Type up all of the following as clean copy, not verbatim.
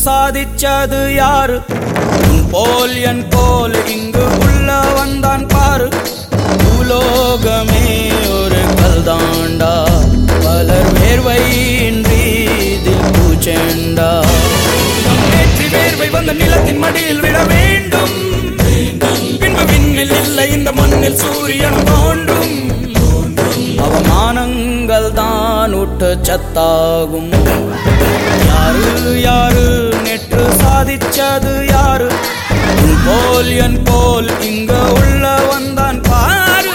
சாதிச்சது யாரு? உன் போல் என் போல் இங்கு உள்ள வந்தான் பாரு. பூலோகமே ஒரு கல்தாண்டா, பலர் வேர்வையின்றி இதில் பூச்செண்டா. நேற்று வேர்வை வந்த நிலத்தின் மடியில் விட வேண்டும், பின்பு விண்ணில் இல்லை இந்த மண்ணில் சூரியன் தோன்றும். அவமானங்கள் தான் உட்டு சத்தாகும். யாரு யாரு நேற்று சாதிச்சது யாரு? உன் போல் என் போல் இங்க உள்ள வந்தான் பாரு.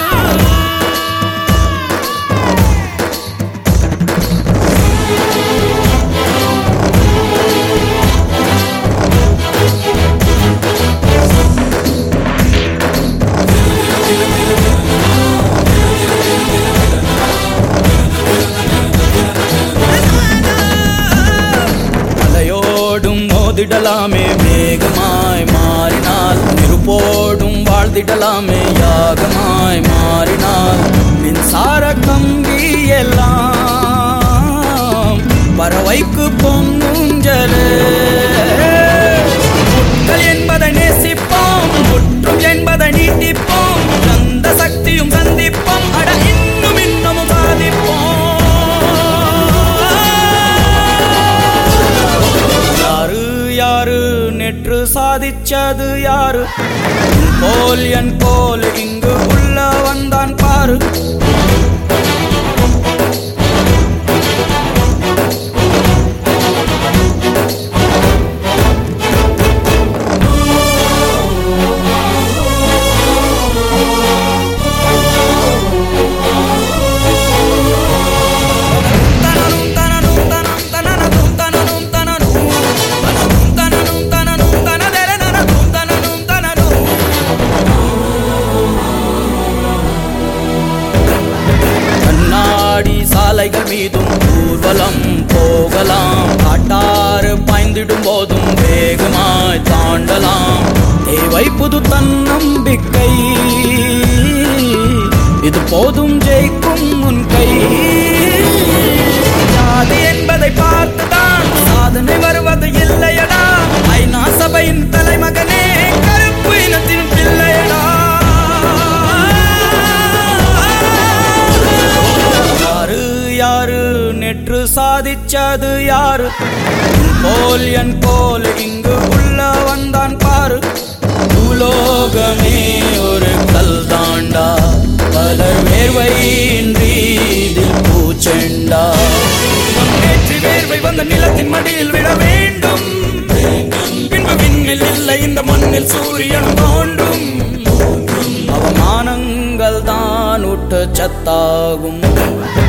மோதிடலாமே மேகமாய் மாறினால், நெருப்போடும் வாழ்ந்திடலாமே யாகமாய் மாறினால். மின்சார கம்பி எல்லாம் பறவைக்கு பொன்னுஞ்சலே. முட்கள் என்பதை நேசிப்போம், முற்றும் என்பதை நீட்டிப்போம். அந்த சக்தியும் சந்திப்போம், அட இன்னும் இன்னமும் சாதிப்போம். யாரு நேற்று சாதிச்சது யாரு? உன் போல் என் போல் இங்கு உள்ள வந்தான் பாரு. சாலைகள் மீதும் ஊர்வலம் போகலாம், காட்டாறு பாய்ந்திடும் போதும் வேகமாய் தாண்டலாம். தேவை புது தன்னம்பிக்கை, இது போதும் ஜெயிக்கும் உன் கை. ஜாதி என்பதை பார்த்துதான் சாதனை வருவது இல்லையடா. ஐநா சபையின் தலைமகனே கருப்பு இனத்தின் பிள்ளையடா. யாரு நேற்று சாதிச்சது யாரு? உன் போல் என் போல் இங்கு உள்ள வந்தான் பாரு. பூலோகமே ஒரு கல்தாண்டா, பலர் வேர்வையின்றி இதில் பூச்செண்டா. நேற்று வேர்வை வந்த நிலத்தின் மடியில் விட வேண்டும், பின்பு விண்ணில் இல்லை இந்த மண்ணில் சூரியன் தோன்றும். அவமானங்கள் தான் உட்டு சத்தாகும்.